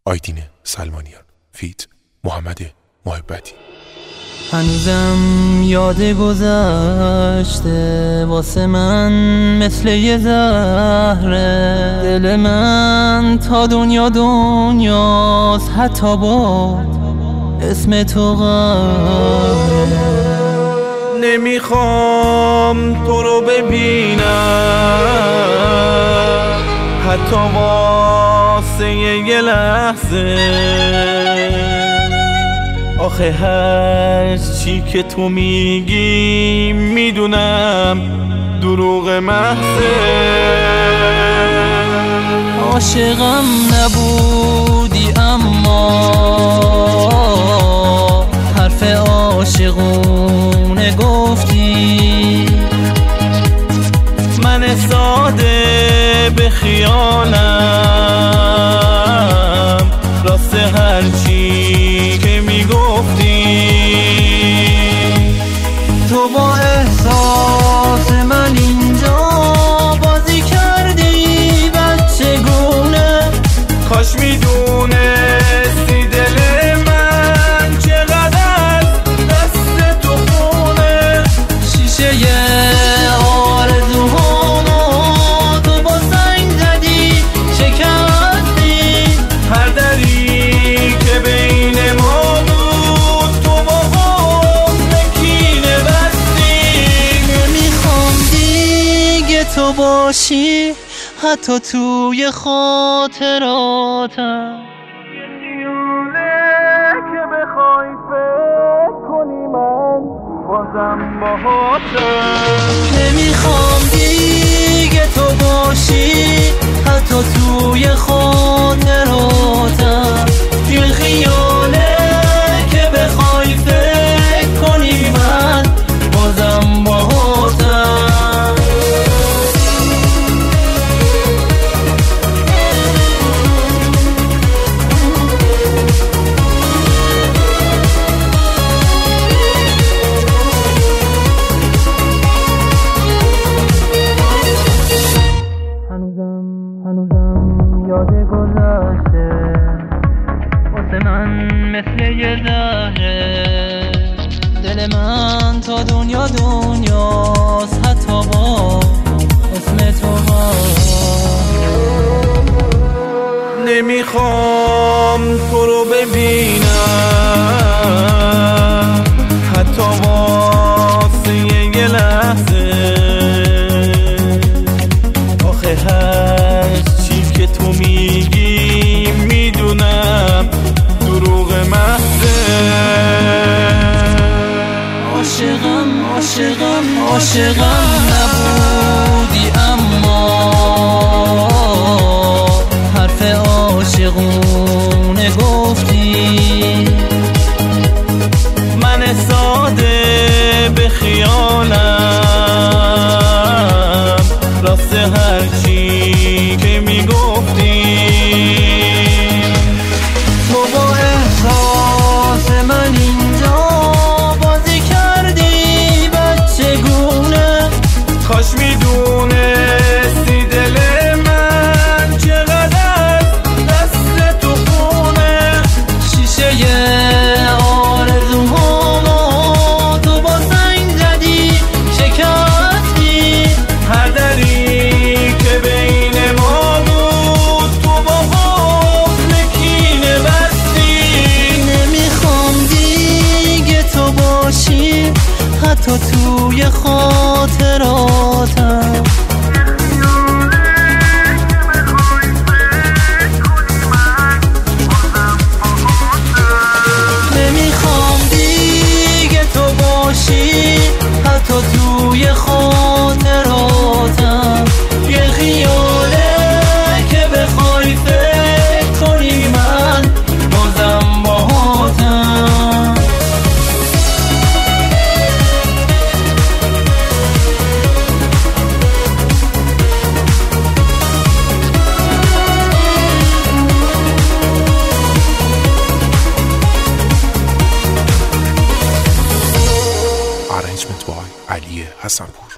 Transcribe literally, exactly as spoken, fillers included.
آیدین سلمانیان، فیت محمد محبتی. هنوزم یاد گذشته واسه من مثل یه زهره، دل من تا دنیا دنیاست حتی با اسم تو قهره. نمیخوام تو رو ببینم حتی واسه یه لحظه، آخه هر چی که تو میگی میدونم دروغ محضه. عاشقم نبودی اما حرف عاشقونه گفتی، من ساده به خیالم راست هر چی که میگفتی. تو با احساس من اینجا بازی کردی بچگونه، کاش میدونستی دل من چقدر دست تو خونه. شیشه آرزوهامو تو با سنگ زدی شکستی، هر دری که بین ما بود تو با قفل کینه بستی. نمیخوام دیگه تو باشی حتی توی خاطراتم، یه خیاله که بخوای فکر کنی من بازم باهاتم. نمیخوام دیگه تو باشی حتی توی خاطراتم، یه خیاله که بخوای فکر کنی من بازم باهاتم. هنوزم یاد گذشته واسه من مثل یه زهره، دل من تا دنیا دنیاست حتی با اسم تو قهره. نمیخوام تو رو ببینم حتی واسه یه لحظه، آخه هر چی که تو میگی میدونم دروغ محضه. عاشقم عاشقم عاشقم نبودی اما حرف عاشقونه گفتی، من ساده به خیالم راست هر چی که میگفتی. تو با احساس من اینجا بازی کردی بچگونه، کاش میدونستی دل من چقدر دست تو خونه. شیشه آرزوهامو تو با سنگ زدی شکستی، هر دری که بین ما بود تو با قفل کینه بستی. نمیخوام دیگه تو باشی حتی توی خاطراتم، نمیخوام دیگه تو باشی حتی توی خاطراتم، یه خیاله که بخوای فکر کنی من بازم باهاتم. Arrangement by علی حسن‌پور.